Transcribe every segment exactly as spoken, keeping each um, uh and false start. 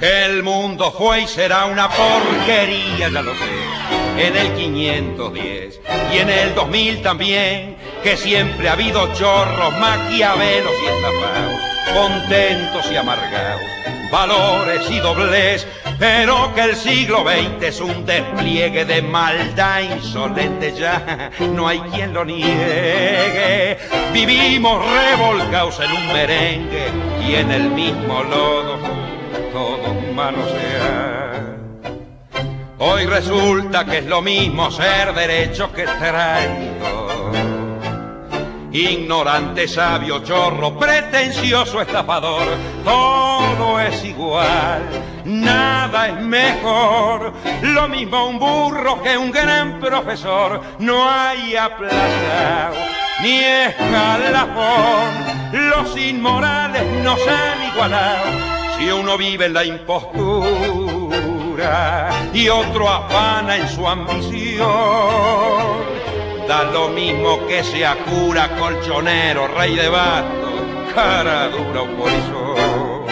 Que el mundo fue y será una porquería, ya lo sé, en el quinientos diez y en el dos mil también, que siempre ha habido chorros, maquiavelos y estafados, contentos y amargados, valores y doblez, pero que el siglo veinte es un despliegue de maldad insolente, ya no hay quien lo niegue. Vivimos revolcados en un merengue y en el mismo lodo todos manosear. Hoy resulta que es lo mismo ser derecho que extraño, ignorante, sabio, chorro, pretencioso, estafador, todo es igual, nada es mejor, lo mismo un burro que un gran profesor, no hay aplazado ni escalafón, los inmorales nos han igualado. Si uno vive en la impostura y otro afana en su ambición, da lo mismo que sea cura, colchonero, rey de bastos, cara dura o polizón.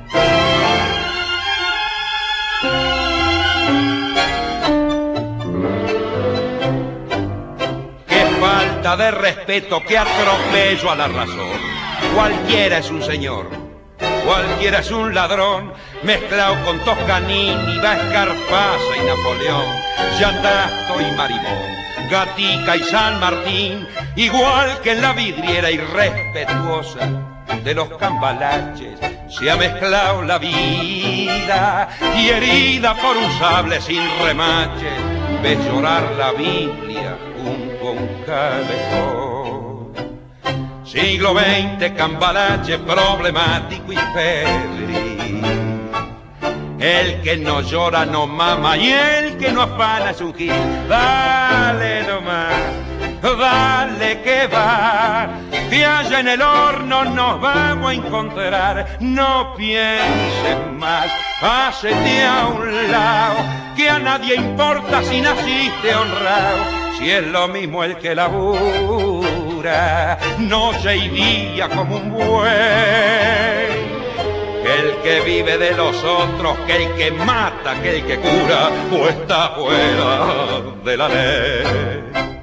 Qué falta de respeto, qué atropello a la razón. Cualquiera es un señor, cualquiera es un ladrón, mezclado con Toscanini, Escarpasa y Napoleón, Yatasto y Marimón, Gatica y San Martín, igual que en la vidriera irrespetuosa de los cambalaches, se ha mezclado la vida y herida por un sable sin remache, ves llorar la Biblia junto a un calefón. Siglo veinte, cambalache problemático y febril. El que no llora no mama y el que no afana es un gil. Dale nomás, dale que va, que allá en el horno nos vamos a encontrar. No pienses más, hacete a un lado, que a nadie importa si naciste honrado. Si es lo mismo el que labura noche y día como un buey, que el que vive de los otros, que el que mata, que el que cura, o está fuera de la ley.